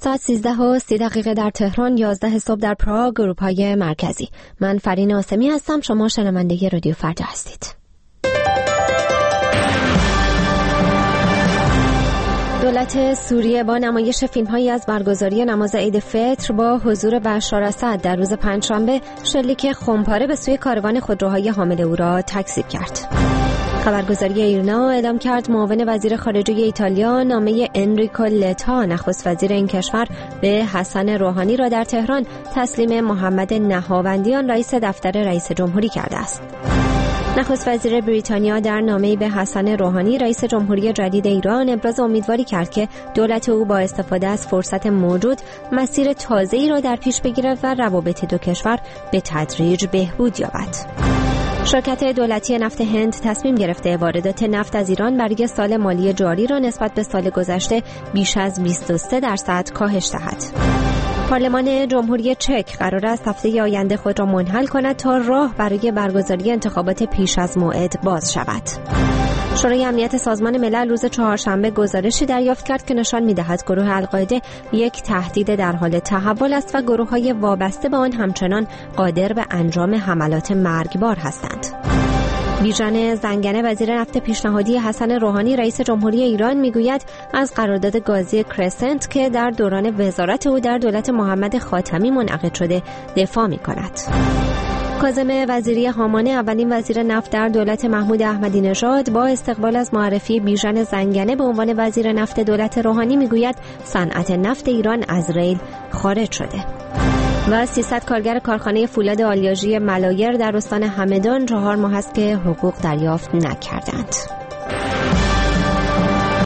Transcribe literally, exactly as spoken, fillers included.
ساعت سیزده و سی دقیقه در تهران، یازده صبح در پراگ، اروپای مرکزی. من فرین آسمی هستم. شما شنونده رادیو فردا هستید. دولت سوریه با نمایش فیلم‌هایی از برگزاری نماز عید فطر با حضور بشار اسد در روز پنجشنبه شلیک خمپاره به سوی کاروان خودروهای حامل او را تکذیب کرد. خبرگزاری ایرنا اعلام کرد معاون وزیر خارجه ایتالیا نامه انریکو لتا نخست وزیر این کشور به حسن روحانی را در تهران تسلیم محمد نهاوندیان رئیس دفتر رئیس جمهوری کرده است. نخست وزیر بریتانیا در نامه‌ای به حسن روحانی رئیس جمهوری جدید ایران ابراز امیدواری کرد که دولت او با استفاده از فرصت موجود مسیر تازه‌ای را در پیش بگیرد و روابط دو کشور به تدریج بهبود یابد. شرکت دولتی نفت هند تصمیم گرفته واردات نفت از ایران برای سال مالی جاری را نسبت به سال گذشته بیش از بیست و سه درصد کاهش دهد. پارلمان جمهوری چک قرار است هفته آینده خود را منحل کند تا راه برای برگزاری انتخابات پیش از موعد باز شود. شورای امنیت سازمان ملل روز چهارشنبه گزارشی دریافت کرد که نشان می‌دهد گروه القاعده یک تهدید در حال تحول است و گروه‌های وابسته به آن همچنان قادر به انجام حملات مرگبار هستند. بیژن زنگنه وزیر نفت پیشنهادی حسن روحانی رئیس جمهوری ایران میگوید از قرارداد گازی کرسنت که در دوران وزارت او در دولت محمد خاتمی منعقد شده دفاع می‌کند. کاظم وزیری هامانه اولین وزیر نفت در دولت محمود احمدی نژاد با استقبال از معرفی بیژن زنگنه به عنوان وزیر نفت دولت روحانی میگوید صنعت نفت ایران از ریل خارج شده. و سیصد کارگر کارخانه فولاد آلیاژی ملایر در استان همدان چهار ماه است که حقوق دریافت نکردند.